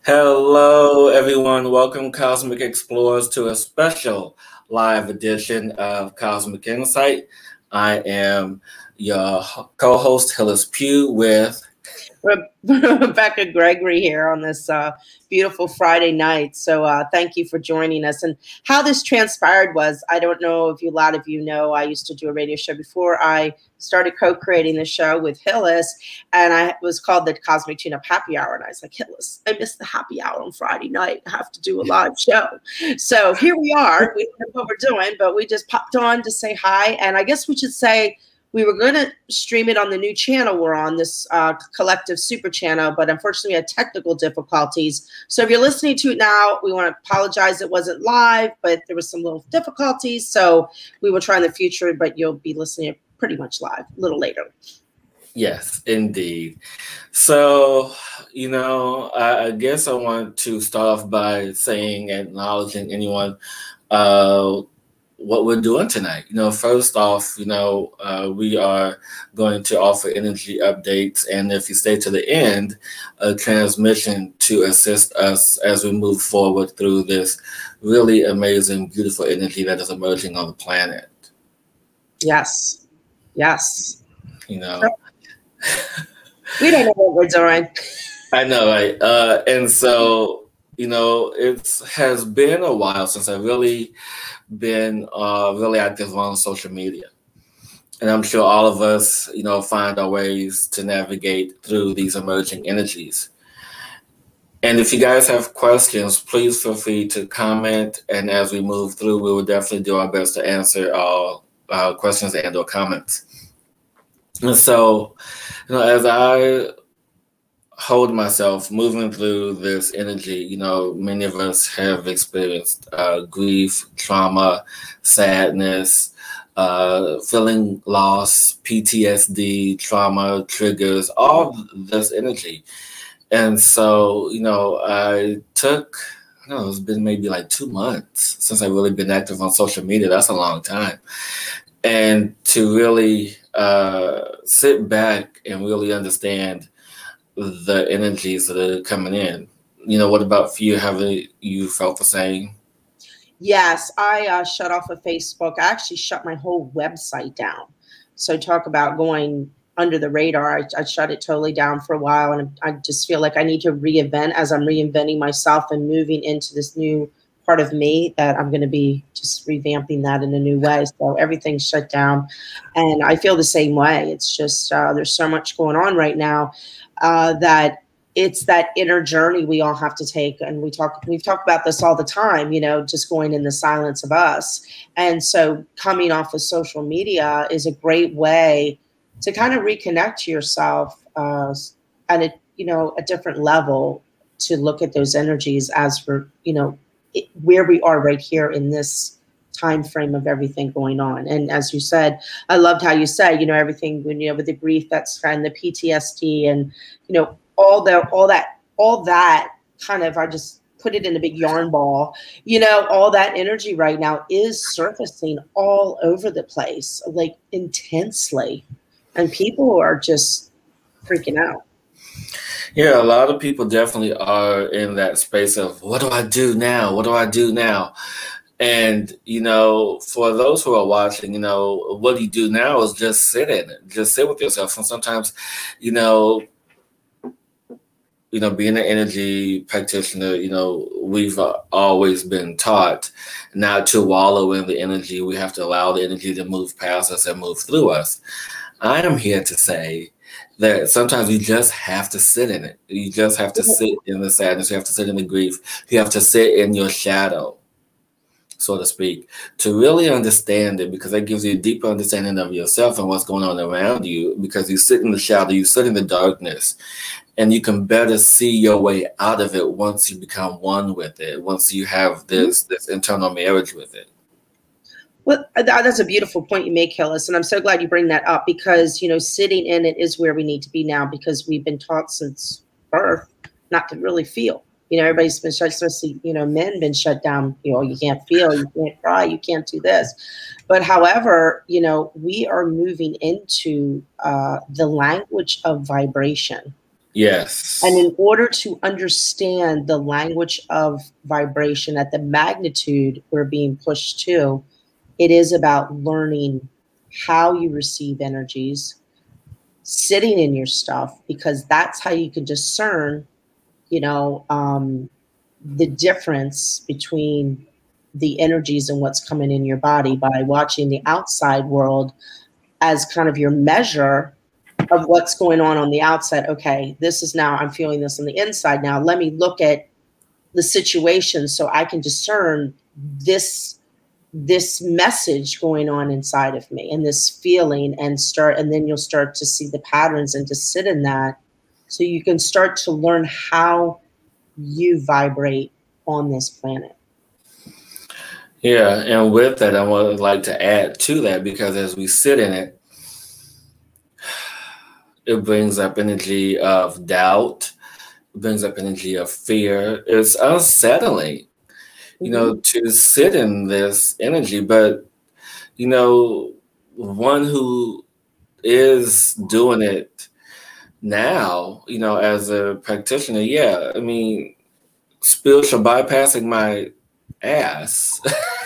Hello, everyone. Welcome, Cosmic Explorers, to a special live edition of Cosmic Insight. I am your co-host, Hillis Pugh, with Rebecca Gregory here on this beautiful Friday night. So thank you for joining us. And how this transpired was, I don't know if a lot of you know, I used to do a radio show before I started co-creating the show with Hillis, and it was called the Cosmic Tune-Up Happy Hour. And I was like, Hillis, I missed the happy hour on Friday night. I have to do a live show. So here we are. We don't know what we're doing, but we just popped on to say hi. And I guess we should say, we were going to stream it on the new channel we're on, this Collective Super channel, but unfortunately we had technical difficulties. So if you're listening to it now, we want to apologize it wasn't live, but there was some little difficulties. So we will try in the future, but you'll be listening pretty much live a little later. Yes, indeed. So, I guess I want to start off by saying, acknowledging anyone what we're doing tonight. First off, we are going to offer energy updates, and if you stay to the end, a transmission to assist us as we move forward through this really amazing, beautiful energy that is emerging on the planet. Yes. We don't know what we're doing. I know, right? And so, it has been a while since I've really been really active on social media. And I'm sure all of us, find our ways to navigate through these emerging energies. And if you guys have questions, please feel free to comment. And as we move through, we will definitely do our best to answer all questions and or comments. And so, as I hold myself moving through this energy, many of us have experienced grief, trauma, sadness, feeling loss, PTSD, trauma, triggers, all this energy. And so, it's been maybe like 2 months since I've really been active on social media. That's a long time. And to really sit back and really understand the energies that are coming in. What about for you? Have you felt the same? Yes, I shut off of Facebook. I actually shut my whole website down. So talk about going under the radar. I shut it totally down for a while, and I just feel like I need to reinvent as I'm reinventing myself and moving into this new part of me that I'm going to be just revamping that in a new way. So everything's shut down, and I feel the same way. It's just there's so much going on right now that it's that inner journey we all have to take. And we've talked about this all the time, just going in the silence of us. And so coming off of social media is a great way to kind of reconnect to yourself at a different level, to look at those energies as for, where we are right here in this time frame of everything going on. And as you said, I loved how you said, everything when with the grief that's and the PTSD and all that kind of, I just put it in a big yarn ball, all that energy right now is surfacing all over the place, like intensely, and people are just freaking out. Yeah, a lot of people definitely are in that space of, what do I do now? What do I do now? And, for those who are watching, what you do now is just sit in it, just sit with yourself. And sometimes, being an energy practitioner, we've always been taught not to wallow in the energy. We have to allow the energy to move past us and move through us. I am here to say that sometimes you just have to sit in it. You just have to sit in the sadness. You have to sit in the grief. You have to sit in your shadow, so to speak, to really understand it, because that gives you a deeper understanding of yourself and what's going on around you, because you sit in the shadow, you sit in the darkness, and you can better see your way out of it once you become one with it, once you have this internal marriage with it. Well, that's a beautiful point you make, Hillis, and I'm so glad you bring that up, because, sitting in it is where we need to be now, because we've been taught since birth not to really feel. Everybody's been shut, especially, men been shut down. You can't feel, you can't cry, you can't do this. But however, we are moving into the language of vibration. Yes. And in order to understand the language of vibration at the magnitude we're being pushed to, it is about learning how you receive energies, sitting in your stuff, because that's how you can discern, the difference between the energies and what's coming in your body by watching the outside world as kind of your measure of what's going on the outside. Okay, this is now, I'm feeling this on the inside. Now let me look at the situation so I can discern this message going on inside of me and this feeling, and then you'll start to see the patterns and to sit in that, so you can start to learn how you vibrate on this planet. Yeah, and with that, I would like to add to that, because as we sit in it, it brings up energy of doubt, it brings up energy of fear. It's unsettling, to sit in this energy. But, one who is doing it now, as a practitioner, yeah, I mean, spiritual bypassing my ass.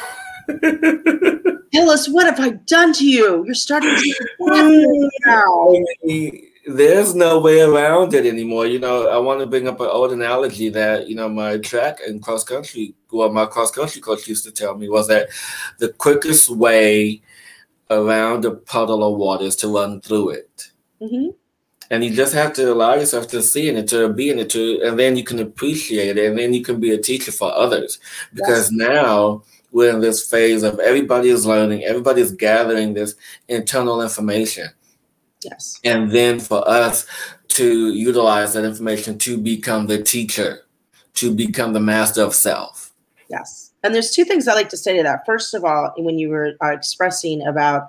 Hillis, what have I done to you? You're starting to now. There's no way around it anymore. I want to bring up an old analogy that, my track and cross country, my cross country coach used to tell me, was that the quickest way around a puddle of water is to run through it. Mm-hmm. And you just have to allow yourself to see in it, to be in it, and then you can appreciate it, and then you can be a teacher for others. Because now we're in this phase of everybody is learning, everybody is gathering this internal information. Yes. And then for us to utilize that information to become the teacher, to become the master of self. Yes. And there's two things I like to say to that. First of all, when you were expressing about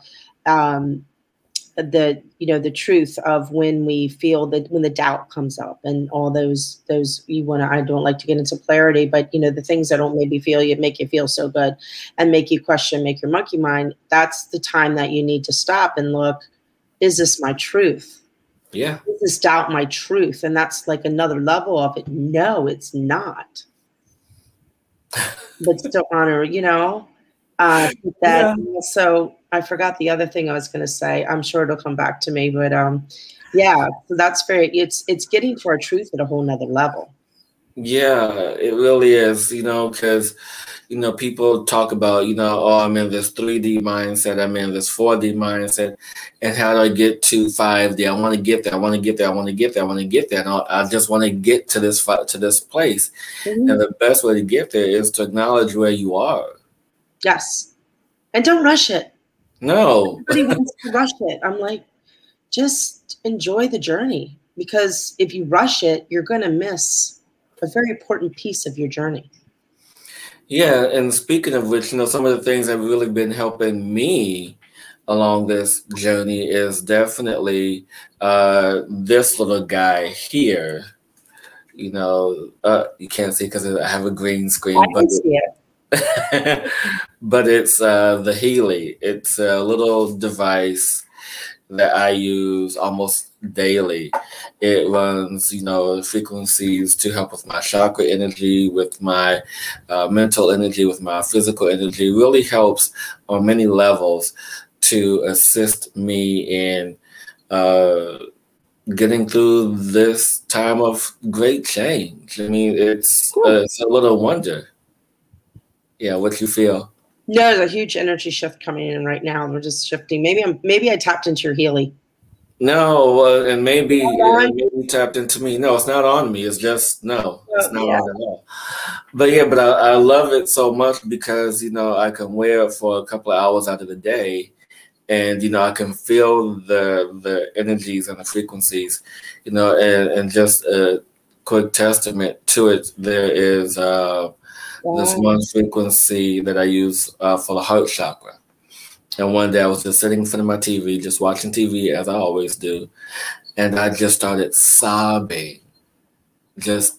the truth of when we feel that, when the doubt comes up and all those I don't like to get into polarity, but the things that don't make you feel so good and make you question, make your monkey mind, that's the time that you need to stop and look, is this my truth? Yeah. Is this doubt my truth? And that's like another level of it. No, it's not. But still honor, that. Yeah. So I forgot the other thing I was going to say. I'm sure it'll come back to me, but so that's it's getting to our truth at a whole nother level. Yeah, it really is, because, people talk about, I'm in this 3D mindset, I'm in this 4D mindset, and how do I get to 5D? I want to get there, I want to get there, I want to get there, I want to get there. And I just want to get to this place. Mm-hmm. And the best way to get there is to acknowledge where you are. Yes. And don't rush it. No. Everybody wants to rush it. I'm like, just enjoy the journey, because if you rush it, you're going to miss a very important piece of your journey. Yeah, and speaking of which, some of the things that have really been helping me along this journey is definitely this little guy here. You can't see because I have a green screen. I can see it. But it's the Healy. It's a little device that I use almost daily. It runs, frequencies to help with my chakra energy, with my mental energy, with my physical energy. Really helps on many levels to assist me in getting through this time of great change. I mean, it's a little wonder. Yeah, what you feel? No, there's a huge energy shift coming in right now. We're just shifting. Maybe I tapped into your Healy. No, and maybe you tapped into me. No, it's not on me. It's just it's not on at all. But yeah, I love it so much because I can wear it for a couple of hours out of the day, and I can feel the energies and the frequencies, and just a quick testament to it. There is this one frequency that I use for the heart chakra. And one day I was just sitting in front of my TV, just watching TV as I always do. And I just started sobbing. And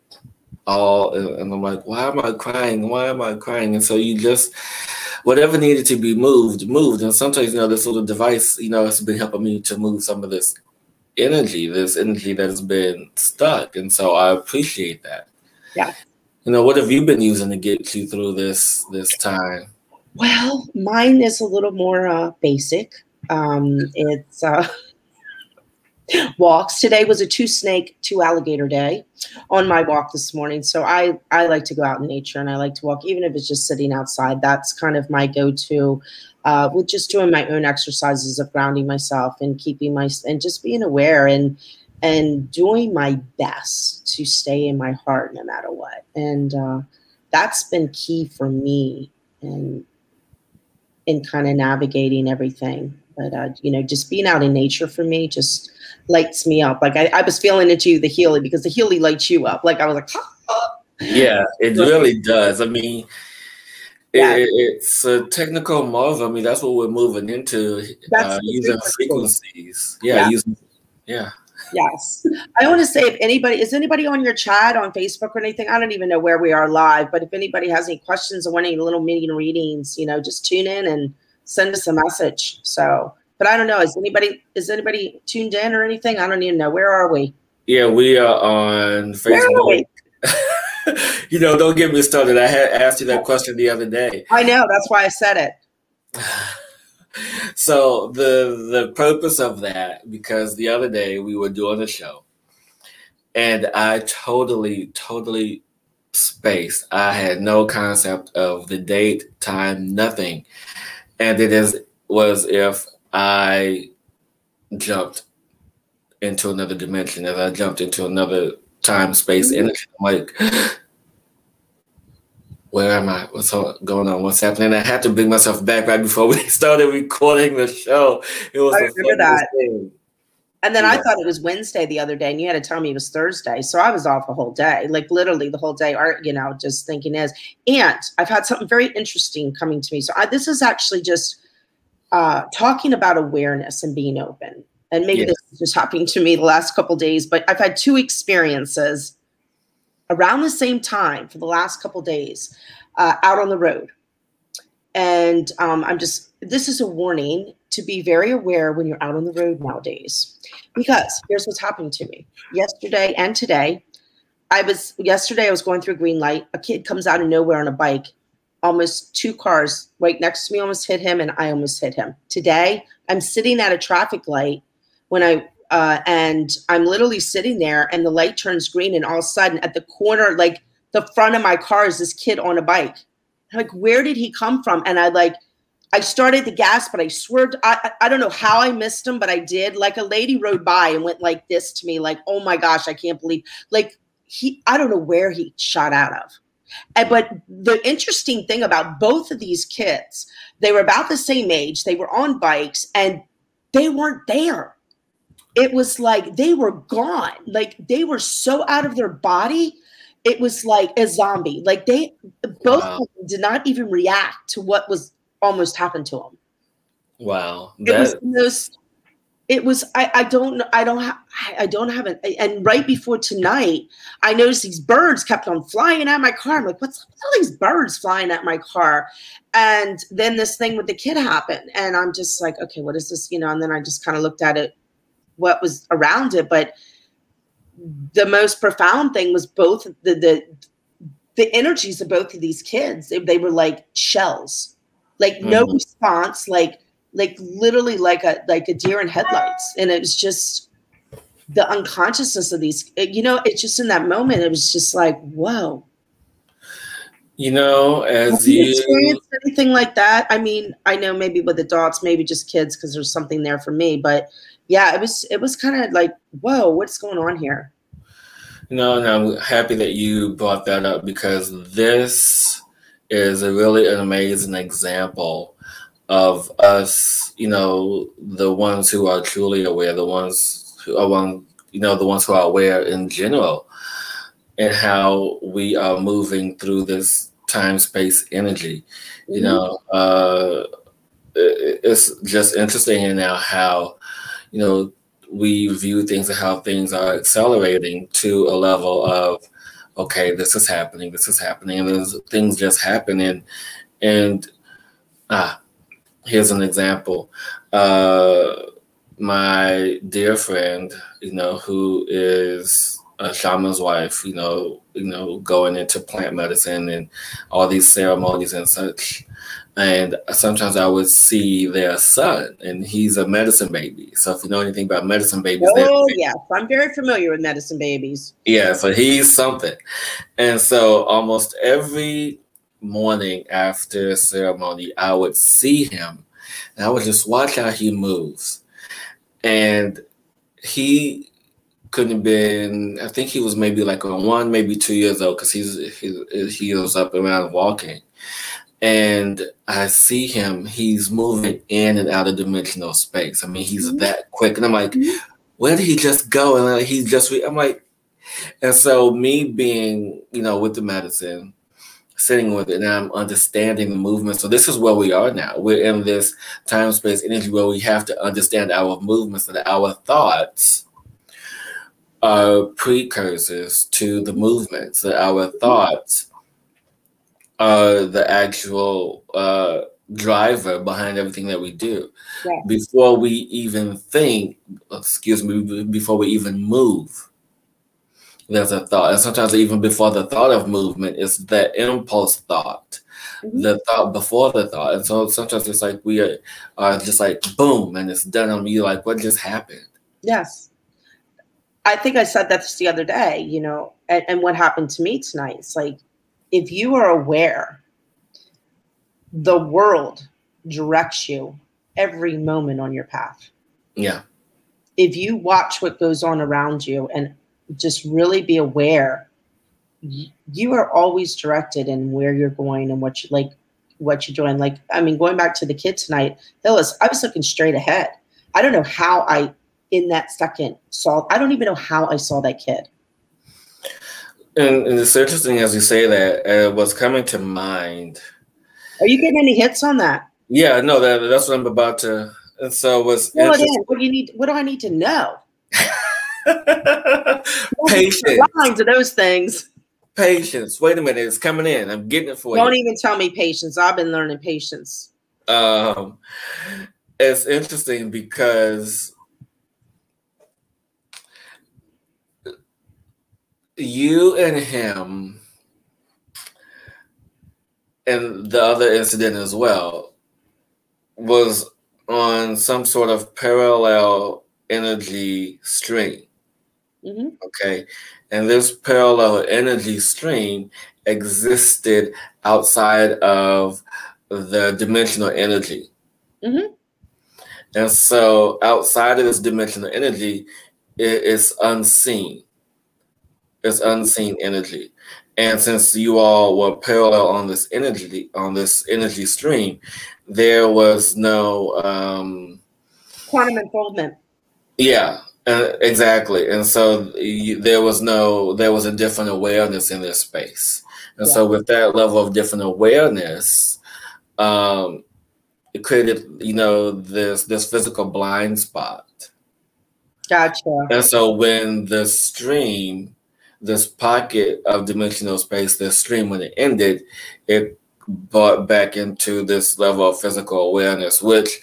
I'm like, why am I crying? Why am I crying? And so you just, whatever needed to be moved. And sometimes, this little device, it's been helping me to move some of this energy, this energy that has been stuck. And so I appreciate that. Yeah. What have you been using to get you through this time? Well, mine is a little more basic. It's walks. Today was a 2-snake, 2-alligator day on my walk this morning. So I like to go out in nature and I like to walk, even if it's just sitting outside. That's kind of my go-to with just doing my own exercises of grounding myself and keeping and just being aware and doing my best to stay in my heart no matter what. And that's been key for me in kind of navigating everything. But, just being out in nature for me just lights me up. Like I was feeling it too, the Healy, because the Healy lights you up. Like I was like, Yeah, it really does. I mean, it's a technical marvel. I mean, that's what we're moving into, using frequencies. Yes. I want to say, is anybody on your chat on Facebook or anything? I don't even know where we are live, but if anybody has any questions or any little mini readings, just tune in and send us a message. So, but I don't know. Is anybody tuned in or anything? I don't even know. Where are we? Yeah, we are on Facebook. Don't get me started. I had asked you that question the other day. I know. That's why I said it. So the purpose of that, because the other day we were doing a show and I totally spaced. I had no concept of the date, time, nothing. And was if I jumped into another dimension, as I jumped into another time, space, energy. I'm like, where am I? What's going on? What's happening? I had to bring myself back right before we started recording the show. It was I remember that. thing. And then I thought it was Wednesday the other day, and you had to tell me it was Thursday. So I was off the whole day, like literally the whole day, just thinking and I've had something very interesting coming to me. So this is actually just talking about awareness and being open. And maybe this is just happening to me the last couple of days, but I've had 2 experiences around the same time for the last couple of days out on the road. And this is a warning to be very aware when you're out on the road nowadays, because here's what's happening to me yesterday and today. Yesterday I was going through a green light. A kid comes out of nowhere on a bike. Almost 2 cars right next to me almost hit him, and I almost hit him. Today, I'm sitting at a traffic light and I'm literally sitting there, and the light turns green, and all of a sudden, at the corner, like the front of my car, is this kid on a bike. I'm like, where did he come from? And I started the gas, but I swerved. I don't know how I missed him, but I did. Like a lady rode by and went like this to me, like, oh my gosh, I can't believe. Like I don't know where he shot out of. But the interesting thing about both of these kids, they were about the same age. They were on bikes and they weren't there. It was like they were gone. Like they were so out of their body. It was like a zombie. Like they both of them did not even react to what was almost happened to them. Wow. I don't have it. And right before tonight, I noticed these birds kept on flying at my car. I'm like, what's all these birds flying at my car? And then this thing with the kid happened. And I'm just like, okay, what is this? And then I just kind of looked at it, what was around it. But the most profound thing was both the energies of both of these kids. They were like shells, like no response, like literally like a deer in headlights. And it was just the unconsciousness of these, it's just in that moment, it was just like, whoa. As you experienced anything like that? I mean, I know maybe with adults, maybe just kids, because there's something there for me, but yeah, it was kind of like, whoa, what's going on here? And I'm happy that you brought that up, because this is an amazing example of us, the ones who are truly aware, the ones who are aware in general, and how we are moving through this time, space, energy. It's just interesting now how, we view things and how things are accelerating to a level of, okay, this is happening, and there's things just happening. And here's an example. my dear friend, who is a shaman's wife, going into plant medicine and all these ceremonies and such. And sometimes I would see their son, and he's a medicine baby. So if you know anything about medicine babies, yes, I'm very familiar with medicine babies. Yeah, so he's something. And so almost every morning after ceremony, I would see him, and I would just watch how he moves. And he couldn't have been, I think he was maybe like 1, maybe 2 years old, because he was up around walking. And I see him, he's moving in and out of dimensional space. I mean, he's that quick. And I'm like, where did he just go? And like, I'm like, and so me being, with the medicine, sitting with it, and I'm understanding the movement. So this is where we are now. We're in this time, space, energy where we have to understand our movements, and our thoughts are precursors to the movements. That our thoughts are the actual driver behind everything that we do. Yes. Before we even think, before we even move, there's a thought. And sometimes even before the thought of movement is the impulse thought, the thought before the thought. And so sometimes it's like we are just like, boom, and it's done on you. Like, what just happened? Yes. I think I said that the other day, and what happened to me tonight. It's like, if you are aware, the world directs you every moment on your path. Yeah. If you watch what goes on around you and just really be aware, you are always directed in where you're going and what you're doing. Like, I mean, going back to the kid tonight, I was looking straight ahead. I don't know how in that second I don't even know how I saw that kid. And it's interesting as you say that. What's coming to mind. Are you getting any hits on that? Yeah, no, that's what I'm about to. And so what's What do I need to know? Patience. Lines of those things. Patience. Wait a minute, it's coming in. I'm getting it for you. Don't even tell me patience. I've been learning patience. It's interesting because you and him, and the other incident as well, was on some sort of parallel energy stream. Okay. And this parallel energy stream existed outside of the dimensional energy. And so outside of this dimensional energy, it's unseen. It's unseen energy. And since you all were parallel on this energy stream, there was no quantum unfoldment. Yeah, exactly. And so there was a different awareness in this space. And so with that level of different awareness, it created, this physical blind spot. Gotcha. And so when the stream, this pocket of dimensional space, this stream, when it ended, it brought back into this level of physical awareness, which,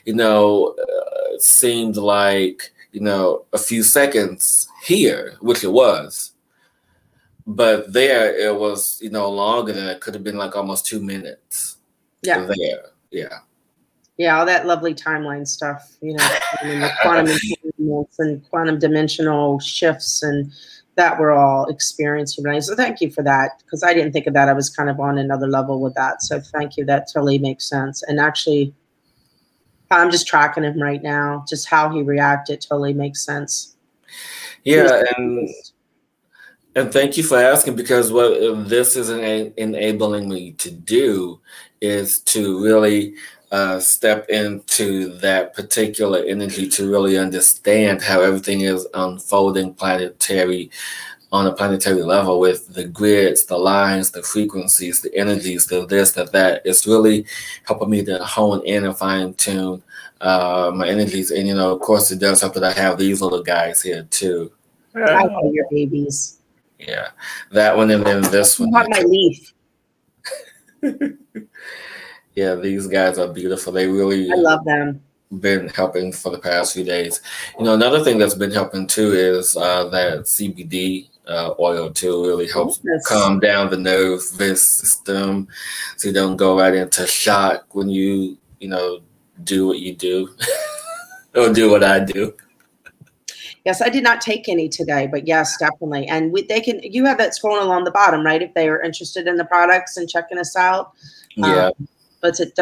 seemed like, a few seconds here, which it was. But there it was, longer than it could have been, like almost 2 minutes. Yeah. There. Yeah. Yeah, all that lovely timeline stuff, the quantum and quantum dimensional shifts, and that we're all experiencing tonight. So thank you for that, because I didn't think of that. I was kind of on another level with that. So thank you. That totally makes sense. And actually, I'm just tracking him right now. Just how he reacted totally makes sense. Yeah, and thank you for asking, because what this is enabling me to do is to really step into that particular energy, to really understand how everything is unfolding on a planetary level, with the grids, the lines, the frequencies, the energies, the this, that. It's really helping me to hone in and fine tune my energies. And, of course, it does help that I have these little guys here too. I love your babies. Yeah, that one, and then this one. I have my leaf. Yeah, these guys are beautiful. They really. I love them. been helping for the past few days. Another thing that's been helping too is that CBD oil too really helps Yes. calm down the nervous system, so you don't go right into shock when you do what you do or do what I do. Yes, I did not take any today, but yes, definitely. And you have that scrolling along the bottom, right? If they are interested in the products and checking us out. Yeah. But it's at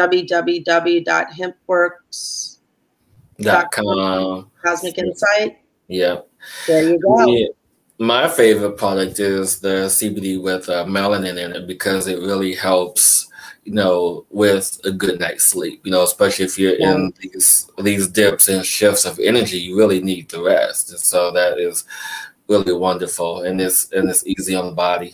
www.hempworks.com. Cosmic Insight. Yeah. There you go. Yeah. My favorite product is the CBD with melanin in it, because it really helps, with a good night's sleep. Especially if you're in these dips and shifts of energy, you really need the rest. And so that is really wonderful, and it's easy on the body.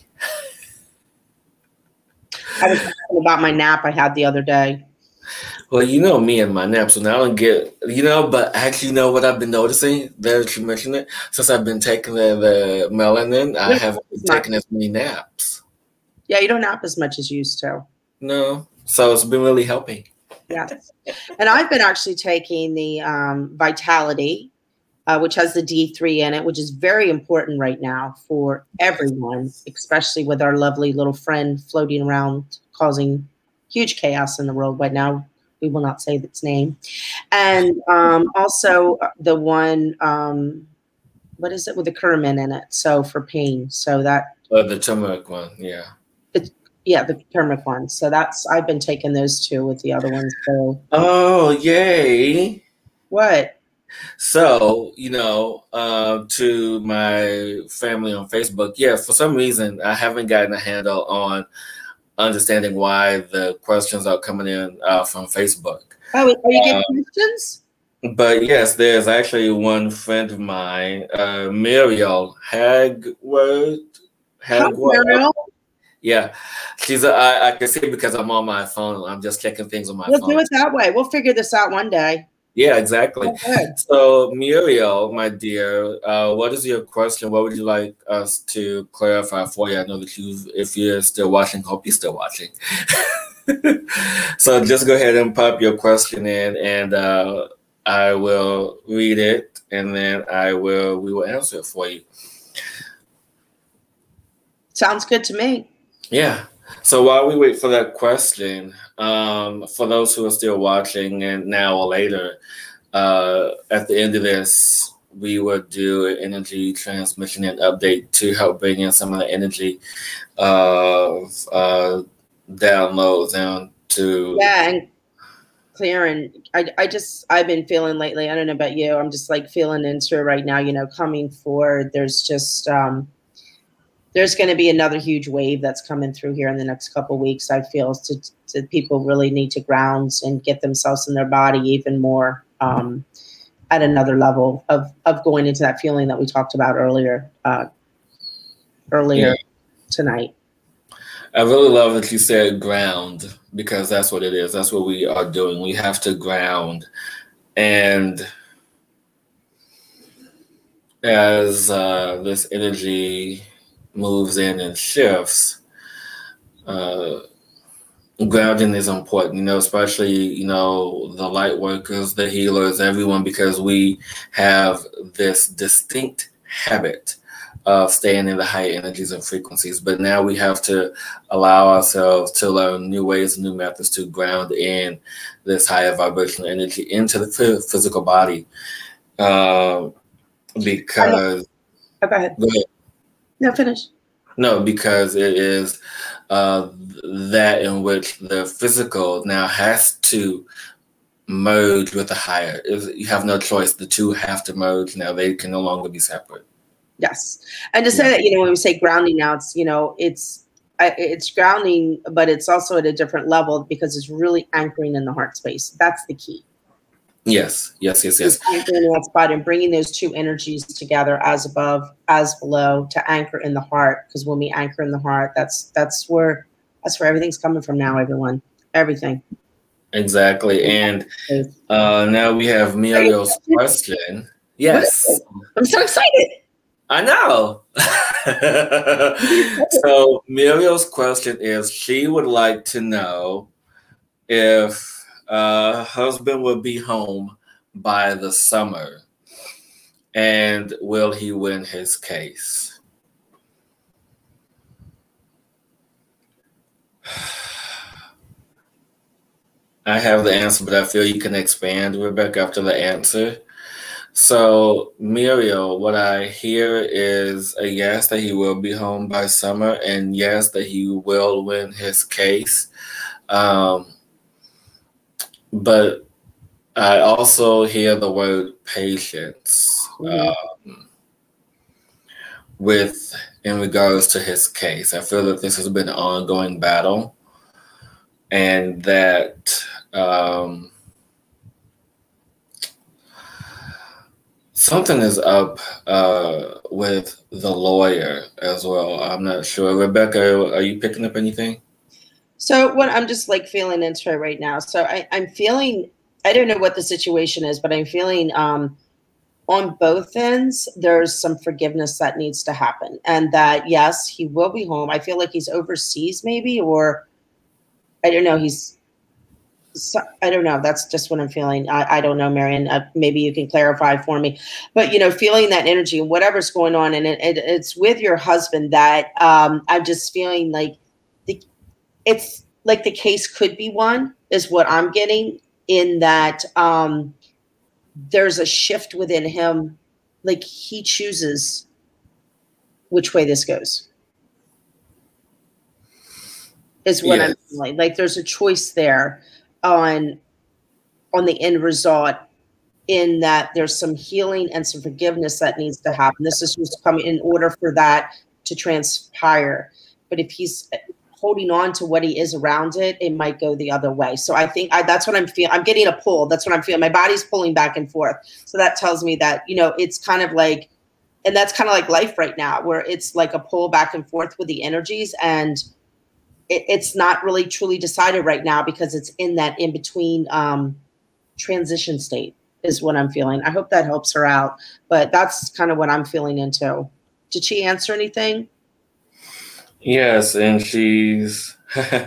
I was talking about my nap I had the other day. Well, me and my naps, and I don't get, but actually, what I've been noticing, that you mentioned it, since I've been taking the melanin, I haven't been taking as many naps. Yeah, you don't nap as much as you used to. No, so it's been really helping. Yeah, and I've been actually taking the Vitality, which has the D3 in it, which is very important right now for everyone, especially with our lovely little friend floating around causing huge chaos in the world right now. We will not say its name. And also the one, what is it, with the curcumin in it? So for pain. So that. The turmeric one, yeah. The turmeric one. So I've been taking those two with the other ones. So. Oh, yay. What? So, to my family on Facebook, for some reason, I haven't gotten a handle on understanding why the questions are coming in from Facebook. Oh, are you getting questions? But yes, there's actually one friend of mine, Muriel Hagward. Muriel? Yeah, I can see it because I'm on my phone. I'm just checking things on my phone. We'll do it that way. We'll figure this out one day. Yeah, exactly. Okay. So, Muriel, my dear, what is your question? What would you like us to clarify for you? I know that if you're still watching, hope you're still watching. So just go ahead and pop your question in, and I will read it, and then we will answer it for you. Sounds good to me. Yeah. So while we wait for that question, for those who are still watching and now or later, at the end of this, we will do an energy transmission and update to help bring in some of the energy of downloads and to. Yeah, and clearing. I've been feeling lately, I don't know about you, I'm just like feeling into it right now, coming forward. There's just, there's going to be another huge wave that's coming through here in the next couple of weeks. I feel to people really need to ground and get themselves in their body even more at another level of going into that feeling that we talked about earlier tonight. I really love that you said ground, because that's what it is. That's what we are doing. We have to ground. And as this energy moves in and shifts, grounding is important, especially, the light workers, the healers, everyone, because we have this distinct habit of staying in the high energies and frequencies. But now we have to allow ourselves to learn new ways and new methods to ground in this higher vibrational energy into the physical body. Because. Oh, go ahead. No, finish. No, because it is that in which the physical now has to merge with the higher. You have no choice. The two have to merge now. They can no longer be separate. Yes. And to say that, when we say grounding now, it's grounding, but it's also at a different level because it's really anchoring in the heart space. That's the key. Yes. Anchoring in that spot and bringing those two energies together, as above, as below, to anchor in the heart. Because when we anchor in the heart, that's where everything's coming from now, everyone. Everything. Exactly. And now we have Muriel's question. Yes. I'm so excited. I know. So Muriel's question is, she would like to know if husband would be home by the summer? And will he win his case? I have the answer, but I feel you can expand, Rebecca, after the answer. So, Muriel, what I hear is a yes that he will be home by summer, and yes that he will win his case. But I also hear the word patience in regards to his case. I feel that this has been an ongoing battle, and that something is up with the lawyer as well. I'm not sure. Rebecca, are you picking up anything? So what I'm just like feeling into it right now. So I'm feeling, I don't know what the situation is, but I'm feeling on both ends, there's some forgiveness that needs to happen. And that, yes, he will be home. I feel like he's overseas maybe, or I don't know. I don't know. That's just what I'm feeling. I don't know, Marion. Maybe you can clarify for me. But, feeling that energy and whatever's going on, and it's with your husband that I'm just feeling like it's like the case could be won is what I'm getting, in that there's a shift within him. Like he chooses which way this goes. Is what I'm feeling. Like there's a choice there on the end result, in that there's some healing and some forgiveness that needs to happen. This is just coming in order for that to transpire. But if he's holding on to what he is around it, it might go the other way. So I think that's what I'm feeling. I'm getting a pull. That's what I'm feeling. My body's pulling back and forth. So that tells me that, it's kind of like, and that's kind of like life right now, where it's like a pull back and forth with the energies, and it's not really truly decided right now because it's in that in-between transition state is what I'm feeling. I hope that helps her out, but that's kind of what I'm feeling into. Did she answer anything? Yes, and she's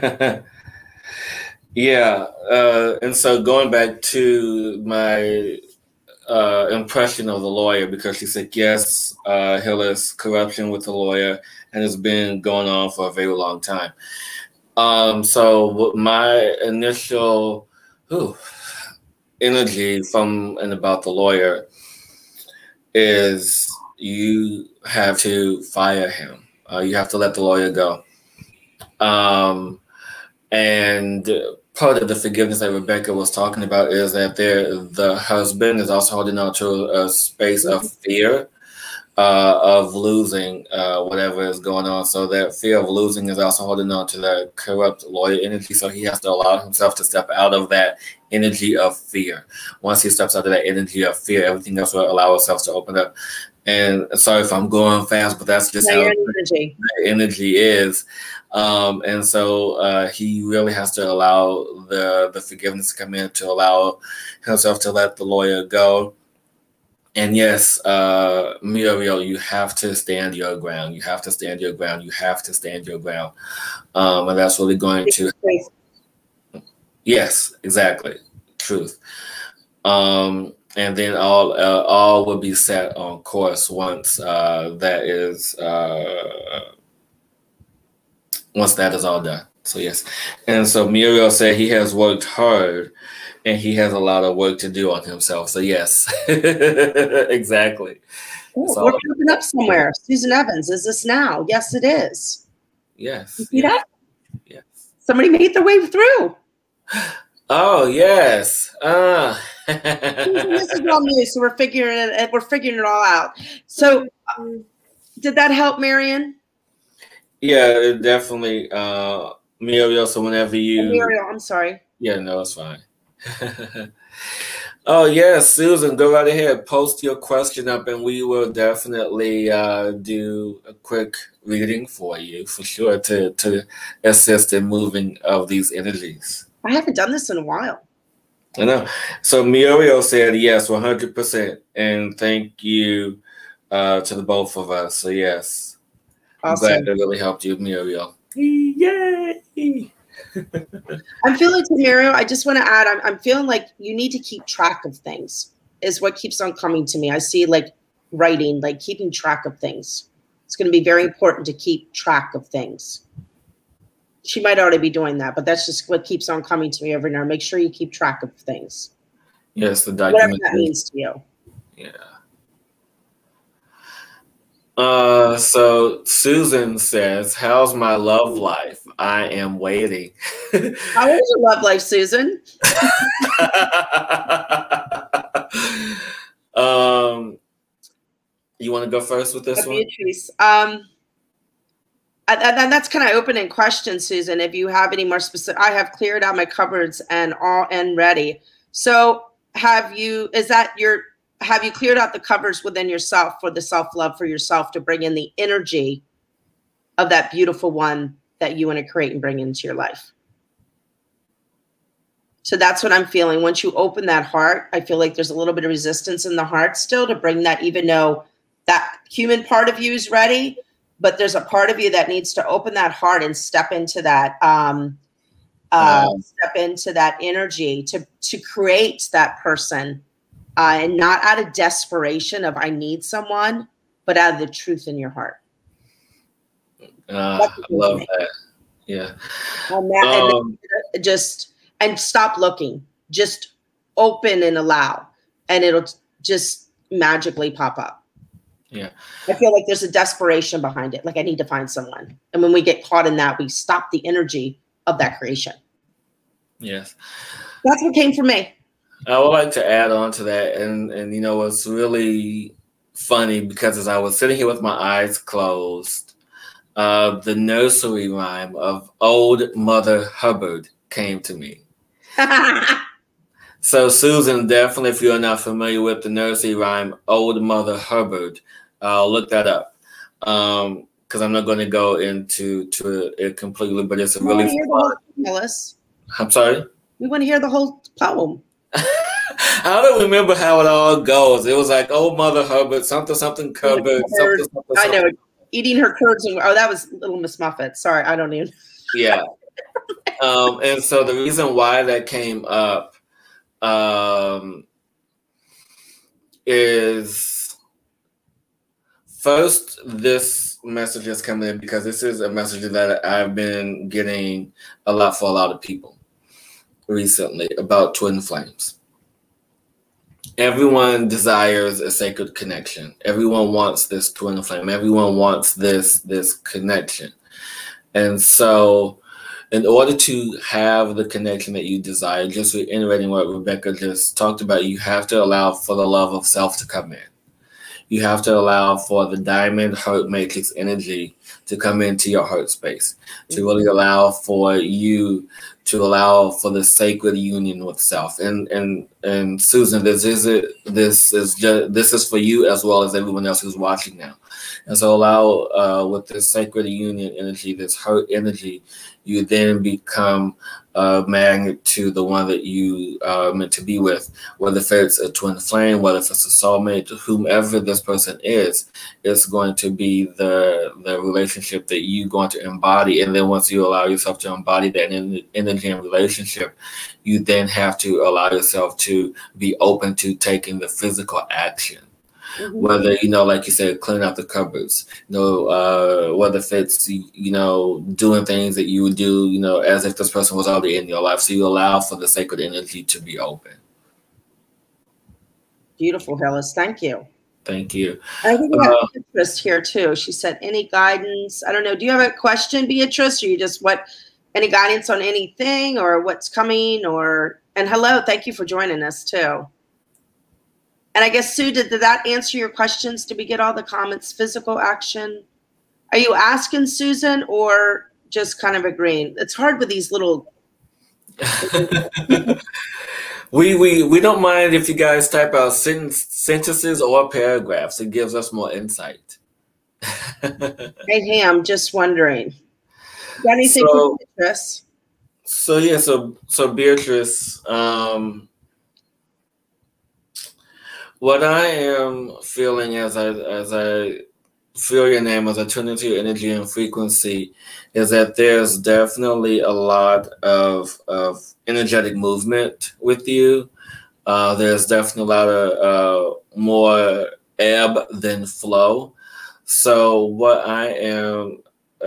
yeah. And so going back to my impression of the lawyer, because she said yes, Hillis corruption with the lawyer, and it's been going on for a very long time. So my initial energy from and about the lawyer is you have to fire him. You have to let the lawyer go. And part of the forgiveness that Rebecca was talking about is that the husband is also holding on to a space of fear of losing whatever is going on. So that fear of losing is also holding on to the corrupt lawyer energy. So he has to allow himself to step out of that energy of fear. Once he steps out of that energy of fear, everything else will allow itself to open up. And sorry if I'm going fast, but that's just how the energy is. And so he really has to allow the forgiveness to come in, to allow himself to let the lawyer go. And yes, Muriel, you have to stand your ground. You have to stand your ground. You have to stand your ground. And that's really going to... Yes, exactly. Truth. And then all will be set on course once that is all done. So yes. And so Muriel said he has worked hard and he has a lot of work to do on himself. So yes, exactly. Ooh, we're popping up somewhere. Susan Evans, is this now? Yes, it is. Yes. You see that? Yes. Somebody made their way through. Oh yes. This is all new, so we're figuring it all out. So, did that help, Marion? Yeah, it definitely. Muriel, so whenever you... Muriel, I'm sorry. Yeah, no, it's fine. Oh yes, Susan, go right ahead. Post your question up, and we will definitely do a quick reading for you for sure to assist in moving of these energies. I haven't done this in a while. I know. So Muriel said yes, 100%, and thank you to the both of us. So yes, awesome. I'm glad that really helped you, Muriel. Yay! I'm feeling to Muriel. I just want to add, I'm feeling like you need to keep track of things. is what keeps on coming to me. I see like writing, like keeping track of things. It's going to be very important to keep track of things. She might already be doing that, but that's just what keeps on coming to me every now. Make sure you keep track of things. Yes, the whatever document. that means to you. Yeah. So Susan says, "How's my love life? I am waiting." How is your love life, Susan? You want to go first with this one? Beatrice. That's kind of open-ended question, Susan. If you have any more specific, I have cleared out my cupboards and ready. So have you cleared out the covers within yourself for the self-love for yourself to bring in the energy of that beautiful one that you want to create and bring into your life? So that's what I'm feeling. Once you open that heart, I feel like there's a little bit of resistance in the heart still to bring that, even though that human part of you is ready, but there's a part of you that needs to open that heart and step into that, step into that energy to create that person, and not out of desperation of I need someone, but out of the truth in your heart. I love that. Yeah. And stop looking. Just open and allow, and it'll just magically pop up. Yeah. I feel like there's a desperation behind it. Like I need to find someone. And when we get caught in that, we stop the energy of that creation. Yes. That's what came from me. I would like to add on to that. And you know, what's really funny, because as I was sitting here with my eyes closed, the nursery rhyme of Old Mother Hubbard came to me. So Susan, definitely, if you're not familiar with the nursery rhyme Old Mother Hubbard, look that up, because I'm not going to go into it completely, but it's a really fun. I'm sorry? We want to hear the whole poem. I don't remember how it all goes. It was like Old Mother Hubbard, something cupboard, something. I know, eating her curds. That was Little Miss Muffet. Sorry, I don't even. Yeah. And so the reason why that came up is first, this message is coming in because this is a message that I've been getting a lot for a lot of people recently about twin flames. Everyone desires a sacred connection. Everyone wants this twin flame. Everyone wants this connection. And so in order to have the connection that you desire, just reiterating what Rebecca just talked about, you have to allow for the love of self to come in. You have to allow for the diamond heart matrix energy to come into your heart space, to really allow for you to allow for the sacred union with self. And Susan, this is for you as well as everyone else who's watching now. And so allow with this sacred union energy, this heart energy, you then become a magnet to the one that you are meant to be with, whether if it's a twin flame, whether if it's a soulmate, whomever this person is, it's going to be the relationship that you're going to embody. And then once you allow yourself to embody that energy and relationship, you then have to allow yourself to be open to taking the physical action. Mm-hmm. Whether, like you said, clean out the cupboards, whether if it's, doing things that you would do, as if this person was already in your life. So you allow for the sacred energy to be open. Beautiful, Hillis. Thank you. Thank you. I think we have Beatrice here too. She said, any guidance? I don't know. Do you have a question, Beatrice? Or you just any guidance on anything or what's coming and hello, thank you for joining us too. And I guess, Sue, did that answer your questions? Did we get all the comments? Physical action? Are you asking, Susan, or just kind of agreeing? It's hard with these little... we don't mind if you guys type out sentences or paragraphs. It gives us more insight. Hey, I'm just wondering. Got anything for Beatrice? So Beatrice... what I am feeling as I feel your name, as I tune into your energy and frequency, is that there's definitely a lot of energetic movement with you. There's definitely a lot of more ebb than flow. So what I am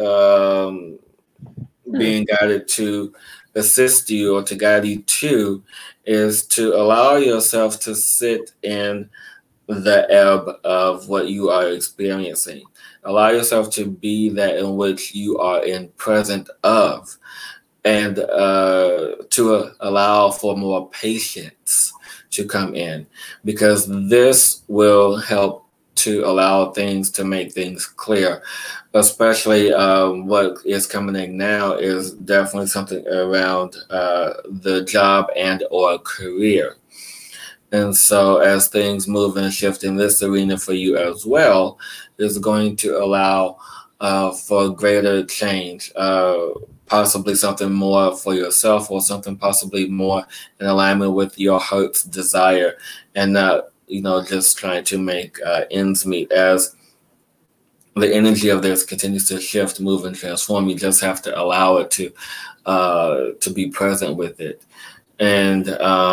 being guided to assist you or to guide you to is to allow yourself to sit in the ebb of what you are experiencing. Allow yourself to be that in which you are in present of, and to allow for more patience to come in, because this will help to allow things to make things clear. Especially what is coming in now is definitely something around the job and or career. And so as things move and shift in this arena for you as well, is going to allow for greater change, possibly something more for yourself, or something possibly more in alignment with your heart's desire, and not, just trying to make ends meet. As the energy of this continues to shift, move, and transform, you just have to allow it to be present with it. And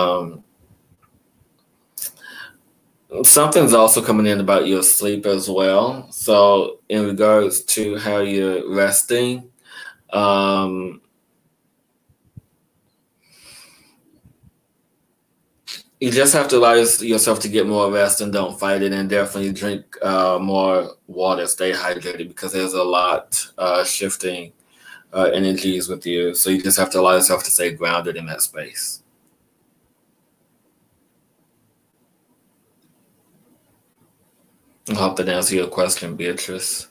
something's also coming in about your sleep as well. So in regards to how you're resting, you just have to allow yourself to get more rest and don't fight it, and definitely drink more water, stay hydrated, because there's a lot shifting energies with you. So you just have to allow yourself to stay grounded in that space. I hope that answers your question, Beatrice.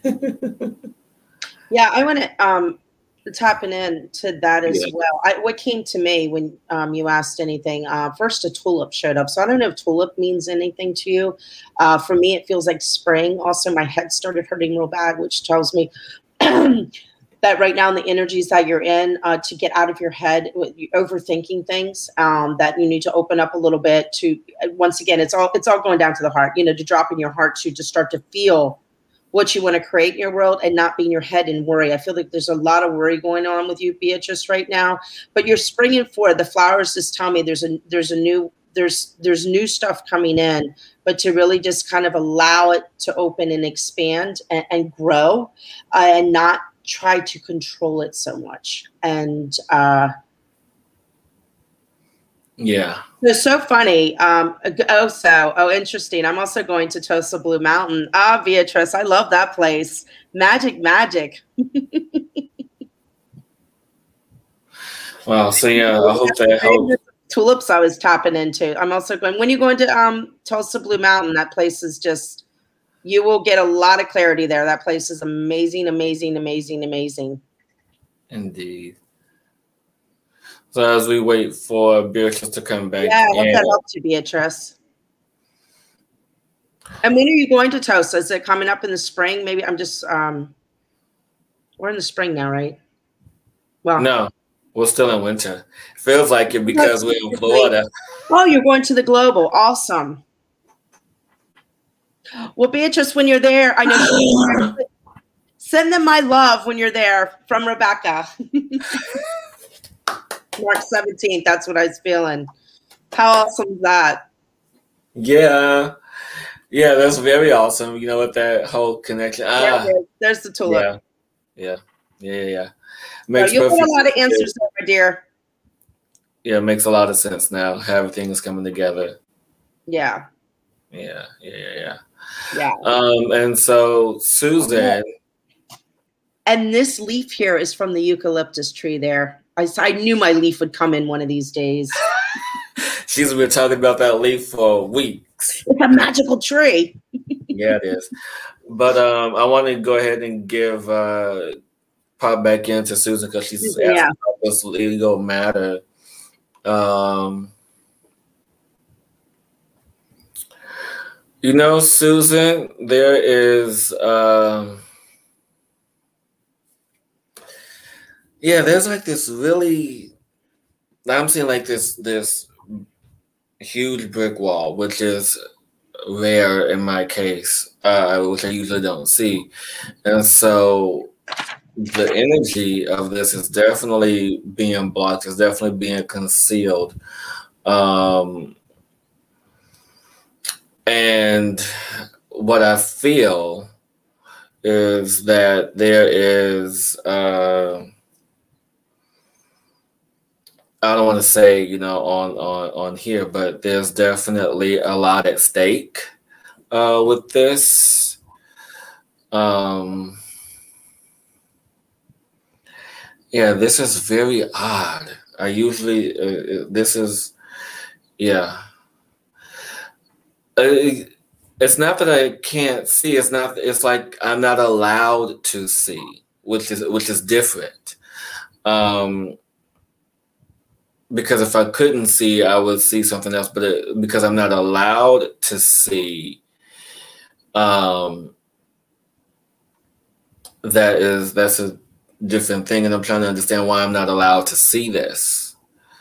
Yeah, I want to tapping in to that as well. What came to me when you asked anything, first a tulip showed up. So I don't know if tulip means anything to you. For me, it feels like spring. Also, my head started hurting real bad, which tells me that right now in the energies that you're in, to get out of your head, overthinking things, that you need to open up a little bit to, once again, it's all going down to the heart, to drop in your heart, to just start to feel what you want to create in your world and not be in your head and worry. I feel like there's a lot of worry going on with you, Beatrice, right now, but you're springing forward. The flowers just tell me there's new stuff coming in, but to really just kind of allow it to open and expand and grow, and not try to control it so much. And yeah, it's so funny. Interesting. I'm also going to Tulsa Blue Mountain. Beatrice, I love that place. Magic. Wow. So yeah, I hope that helps. Tulips I was tapping into. I'm also going, when you go into Tulsa Blue Mountain, that place is just, you will get a lot of clarity there. That place is amazing. Indeed. So as we wait for Beatrice to come back, I hope that helps you, Beatrice. And when are you going to Tulsa? Is it coming up in the spring? Maybe I'm just we're in the spring now, right? Well, no, we're still in winter. It feels like it because we're in Florida. Oh, you're going to the Global. Awesome. Well, Beatrice, when you're there, I know send them my love when you're there from Rebecca. March 17th. That's what I was feeling. How awesome is that? Yeah, that's very awesome. With that whole connection. There's the tulip. Yeah. Makes you'll get a lot of answers there, my dear. Yeah, it makes a lot of sense now. Everything is coming together. Yeah. And so Susan. And this leaf here is from the eucalyptus tree there. I knew my leaf would come in one of these days. She's been talking about that leaf for weeks. It's a magical tree. Yeah, it is. But I want to go ahead and give pop back into Susan, because she's asking about this legal matter. Susan, there is there's like this really, I'm seeing like this huge brick wall, which is rare in my case, which I usually don't see. And so the energy of this is definitely being blocked, it's definitely being concealed. And what I feel is that there is, I don't want to say, on here, but there's definitely a lot at stake with this. Yeah, this is very odd. I usually, this is, yeah. It's not that I can't see. It's not. It's like I'm not allowed to see, which is different. Because if I couldn't see, I would see something else. But because I'm not allowed to see, that's a different thing, and I'm trying to understand why I'm not allowed to see this.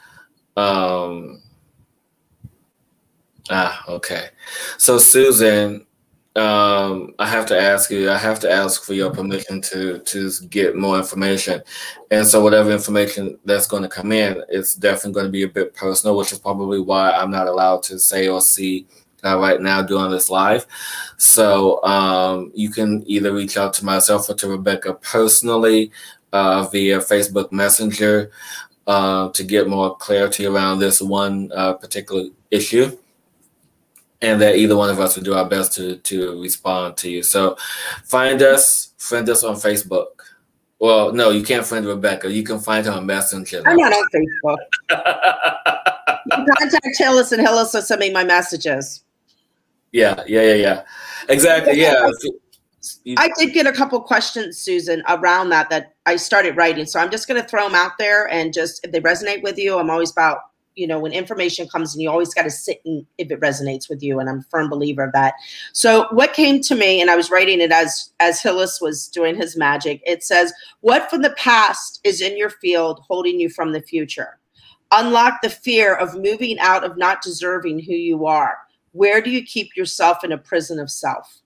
Okay. So Susan, I have to ask you. I have to ask for your permission to get more information, and so whatever information that's going to come in, it's definitely going to be a bit personal, which is probably why I'm not allowed to say or see right now doing this live. So you can either reach out to myself or to Rebecca personally via Facebook Messenger to get more clarity around this one particular issue. And that either one of us will do our best to respond to you. So friend us on Facebook. Well, no, you can't friend Rebecca. You can find her on Messenger. I'm not on Facebook. You can contact Hillis, and Hillis will send me my messages. Yeah. Exactly, yeah. I did get a couple questions, Susan, around that I started writing. So I'm just going to throw them out there, and just if they resonate with you, I'm always about, when information comes in, you always got to sit and if it resonates with you. And I'm a firm believer of that. So what came to me, and I was writing it as Hillis was doing his magic. It says, what from the past is in your field holding you from the future? Unlock the fear of moving out of not deserving who you are. Where do you keep yourself in a prison of self?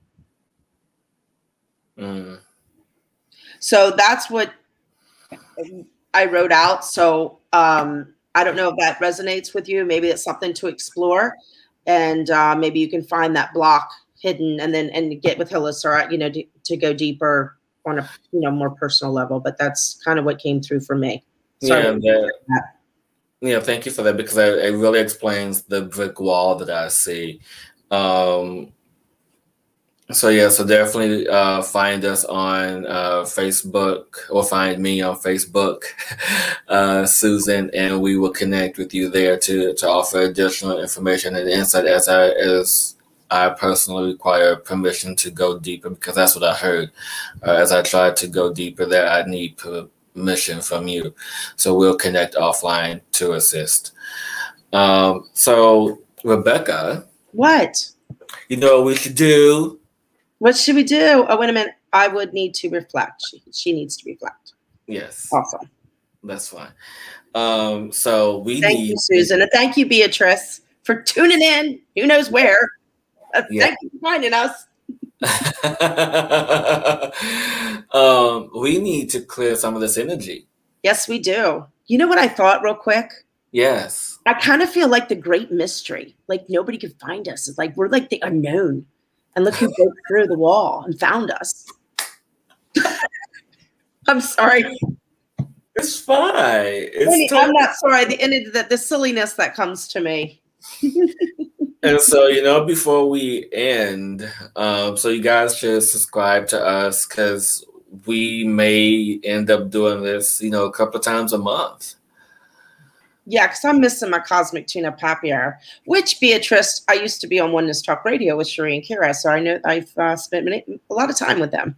So that's what I wrote out. So, I don't know if that resonates with you. Maybe it's something to explore, and maybe you can find that block hidden, and get with Hillis, or to go deeper on a more personal level. But that's kind of what came through for me. Sorry. Yeah, thank you for that, because it really explains the brick wall that I see. So definitely find us on Facebook, or find me on Facebook, Susan, and we will connect with you there to offer additional information and insight as I personally require permission to go deeper, because that's what I heard as I tried to go deeper, that I need permission from you. So we'll connect offline to assist. So Rebecca. What? You know what we should do? What should we do? Oh, wait a minute. I would need to reflect. She needs to reflect. Yes. Awesome. That's fine. So thank you, Susan. And thank you, Beatrice, for tuning in. Who knows where? Thank you for finding us. We need to clear some of this energy. Yes, we do. You know what I thought real quick? Yes. I kind of feel like the great mystery. Like nobody could find us. It's like we're like the unknown. And look who broke through the wall and found us. I'm sorry. It's fine. I'm not sorry. The silliness that comes to me. And so, before we end, so you guys should subscribe to us, because we may end up doing this, a couple of times a month. Yeah, because I'm missing my Cosmic Tune-Up Happy Hour, which, Beatrice, I used to be on Oneness Talk Radio with Sheree and Kira, so I know I've spent a lot of time with them.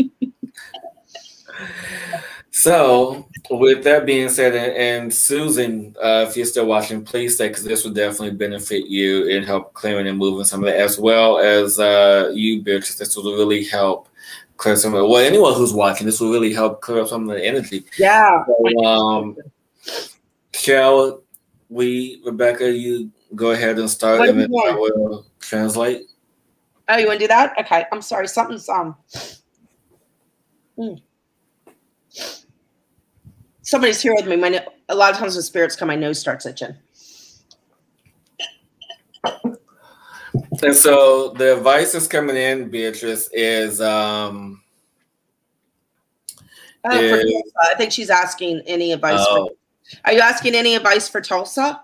So, with that being said, and Susan, if you're still watching, please stay, because this will definitely benefit you and help clearing and moving some of that, as well as you, Beatrice. This will really help clear some of it. Well, anyone who's watching, this will really help clear up some of the energy. Yeah. So, shall we, Rebecca, you go ahead and start, and then I will translate. Oh, you want to do that? Okay. I'm sorry. Something's Somebody's here with me. A lot of times when spirits come, my nose starts itching. And so the advice that's coming in, Beatrice, is For Tulsa. I think she's asking any advice. Are you asking any advice for Tulsa?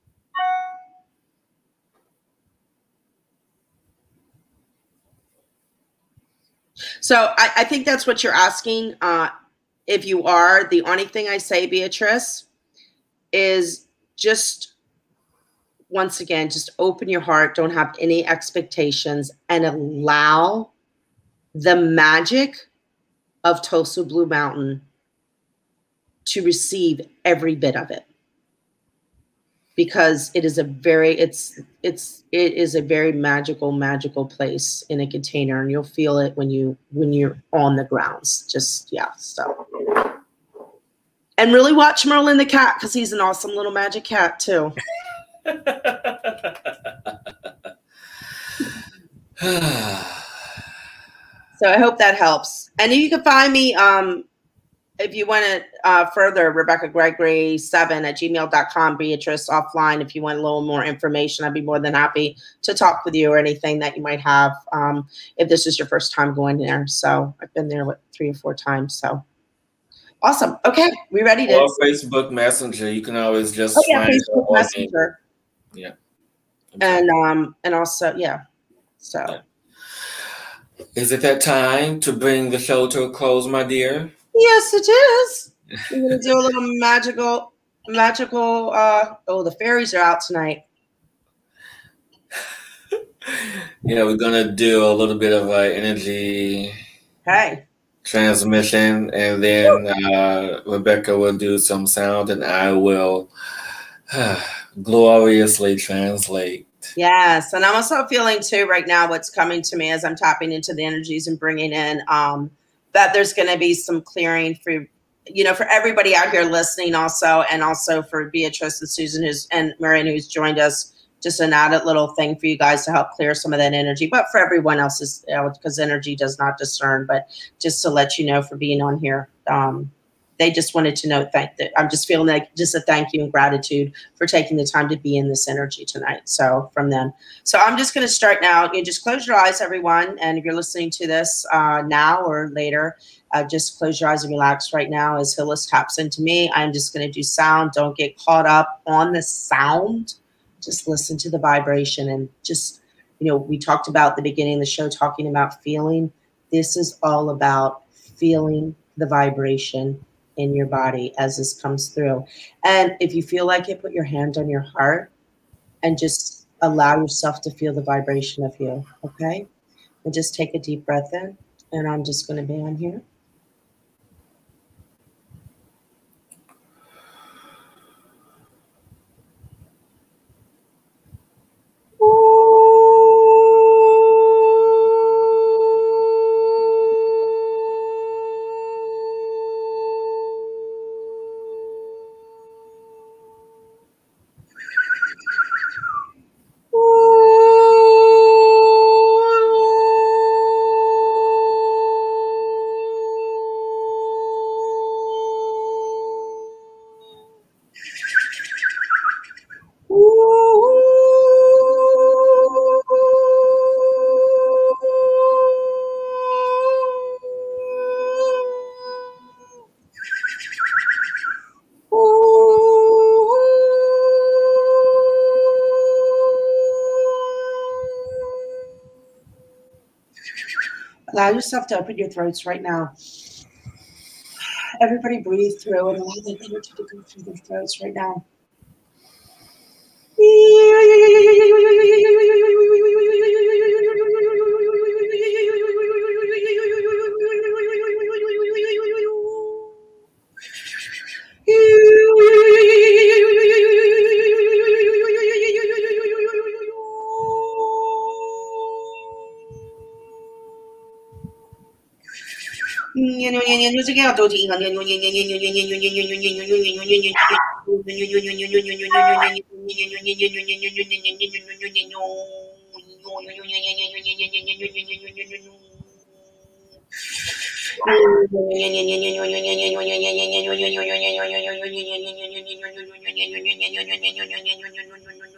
So I think that's what you're asking. If you are, the only thing I say, Beatrice, is just, once again, just open your heart. Don't have any expectations and allow the magic of Tulsa Blue Mountain to receive every bit of it, because it is a very magical place in a container, and you'll feel it when you're on the grounds. Just so. And really watch Merlin the cat, because he's an awesome little magic cat too. So I hope that helps. And you can find me if you want to further, Rebecca Gregory 7@gmail.com, Beatrice offline. If you want a little more information, I'd be more than happy to talk with you or anything that you might have if this is your first time going there. So I've been there 3 or 4 times. So awesome. Okay, we ready to? Or Facebook Messenger. You can always just find Facebook Messenger. Yeah. And also So. Yeah. Is it that time to bring the show to a close, my dear? Yes, it is. We're gonna do a little magical. The fairies are out tonight. Yeah, we're gonna do a little bit of energy transmission, and then Rebecca will do some sound, and I will gloriously translate. Yes, and I'm also feeling too right now what's coming to me as I'm tapping into the energies and bringing in that there's going to be some clearing for everybody out here listening also, and also for Beatrice and Susan and Marianne who's joined us, just an added little thing for you guys to help clear some of that energy, but for everyone else's, because energy does not discern, but just to let you know for being on here. They just wanted to know I'm just feeling like just a thank you and gratitude for taking the time to be in this energy tonight. So from them. So I'm just going to start now. You just close your eyes, everyone. And if you're listening to this now or later, just close your eyes and relax right now as Hillis taps into me. I'm just going to do sound. Don't get caught up on the sound. Just listen to the vibration. And just, we talked about the beginning of the show, talking about feeling. This is all about feeling the vibration in your body as this comes through. And if you feel like it, put your hand on your heart and just allow yourself to feel the vibration of you, okay? And just take a deep breath in, and I'm just going to be on here. Allow yourself to open your throats right now. Everybody breathe through and allow that energy to go through their throats right now.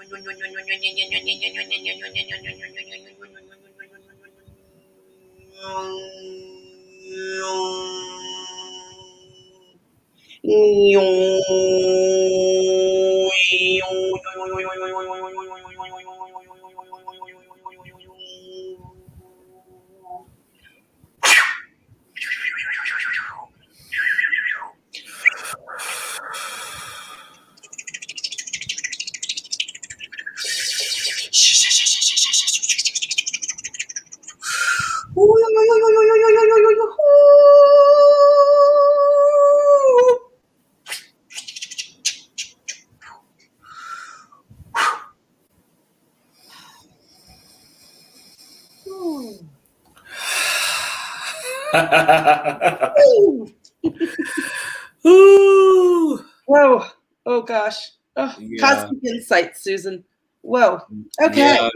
Ooh. Whoa. Oh gosh. Oh, Yeah. cosmic insight, Susan. Whoa. Okay.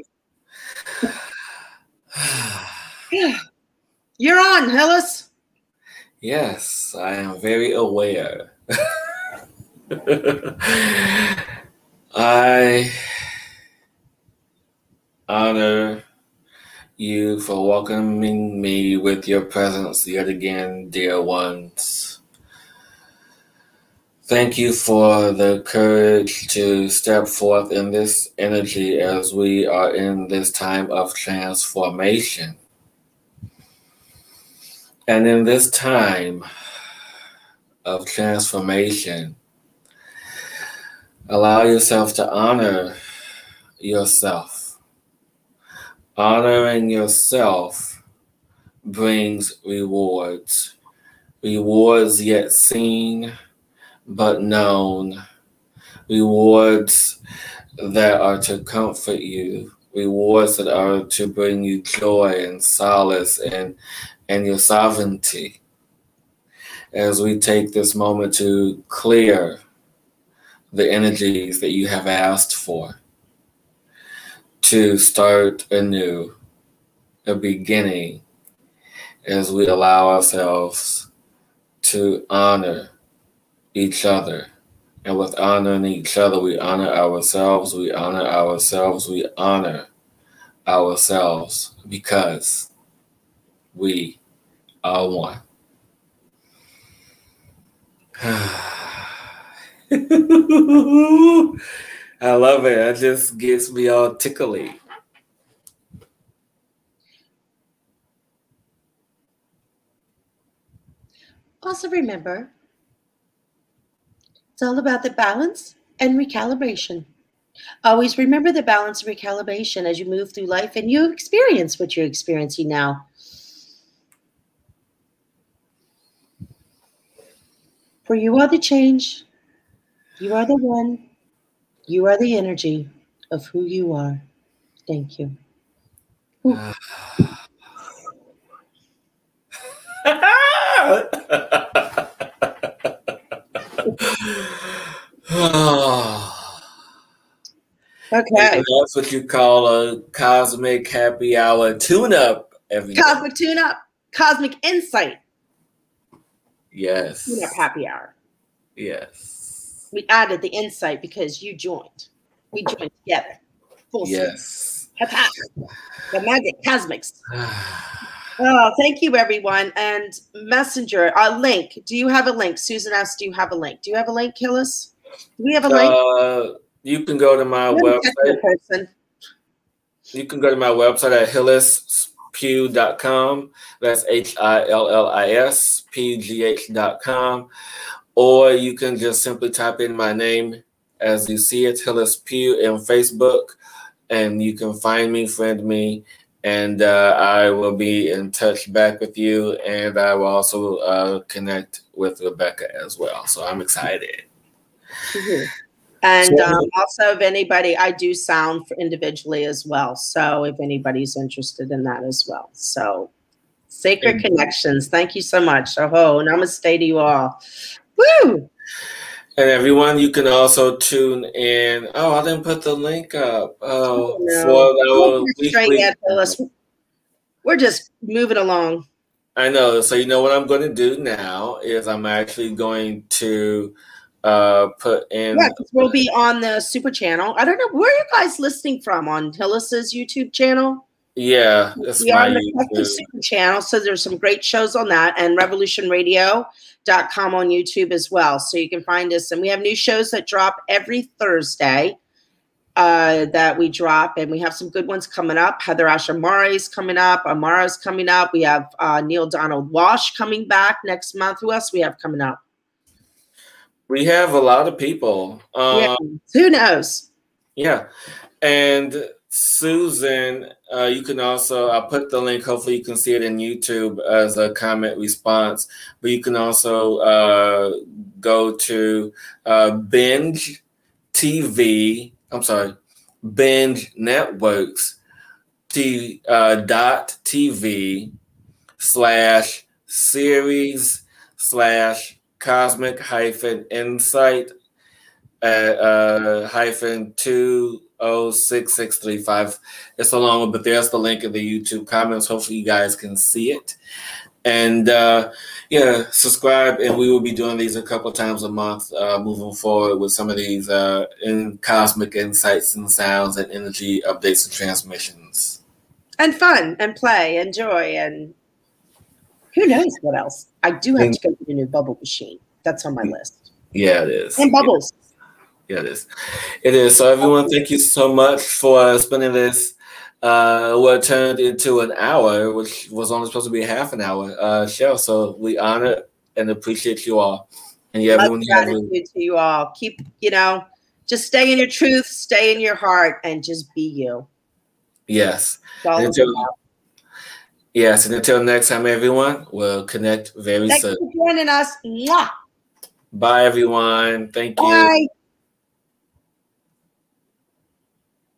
Yeah. You're on, Hillis. Yes, I am very aware. I honor you for welcoming me with your presence yet again, dear ones. Thank you for the courage to step forth in this energy as we are in this time of transformation. And in this time of transformation, allow yourself to honor yourself. Honoring yourself brings rewards. Rewards yet seen but known. Rewards that are to comfort you. Rewards that are to bring you joy and solace and your sovereignty. As we take this moment to clear the energies that you have asked for, to start anew, a beginning, as we allow ourselves to honor each other. And with honoring each other, we honor ourselves, we honor ourselves, we honor ourselves because we are one. I love it. It just gets me all tickly. Also remember, it's all about the balance and recalibration. Always remember the balance and recalibration as you move through life and you experience what you're experiencing now. For you are the change, you are the one, you are the energy of who you are. Thank you. Okay. And that's what you call a cosmic happy hour tune-up every Cosmic tune-up, cosmic insight. Yes. Tune-up happy hour. Yes. We added the insight because you joined. We joined together. Full yes. The magic cosmics. Oh, thank you, everyone. And Messenger, a link. Do you have a link? Susan asked, do you have a link? Do you have a link, Hillis? Do we have a link? You can go to my website. You can go to my website at hillispugh.com. That's HILLISPUGH.com. Or you can just simply type in my name as you see it, Hillis Pugh, in Facebook, and you can find me, friend me, and I will be in touch back with you, and I will also connect with Rebecca as well. So I'm excited. Mm-hmm. And also, if anybody, I do sound for individually as well. So if anybody's interested in that as well. So Sacred Connections. Thank you so much. Oh, namaste to you all. Woo! And everyone, you can also tune in. Oh, I didn't put the link up. Oh, no. We're just moving along. I know. So you know what I'm going to do now is I'm actually going to put in. Yeah, because we'll be on the Super Channel. I don't know where are you guys listening from, on Hillis's YouTube channel. Yeah, it's we are my on the YouTube. Super Channel, so there's some great shows on that, and revolutionradio.com on YouTube as well. So you can find us, and we have new shows that drop every Thursday. That we drop, and we have some good ones coming up. Heather Asher Murray's coming up. Amara's coming up. We have Neil Donald Walsh coming back next month. Who else we have coming up? We have a lot of people. Yeah, who knows? Yeah, and Susan, you can also, I'll put the link, hopefully you can see it in YouTube as a comment response, but you can also go to Binge Networks .tv /series/cosmic-insight -20665. It's a long one, but there's the link in the YouTube comments. Hopefully you guys can see it. And yeah, subscribe, and we will be doing these a couple times a month moving forward with some of these in cosmic insights and sounds and energy updates and transmissions. And fun and play and joy and who knows what else. I do have to go get a new bubble machine. That's on my list. Yeah, it is. And bubbles. Yeah, it is. It is. So everyone, thank you so much for spending this what turned into an hour, which was only supposed to be a half an hour show. So we honor and appreciate you all. And yeah, everyone, gratitude to you all. Keep, just stay in your truth, stay in your heart, and just be you. Yes. Yes, and until next time, everyone, we'll connect very soon. Thanks for joining us. Mwah. Bye, everyone. Thank you. Bye.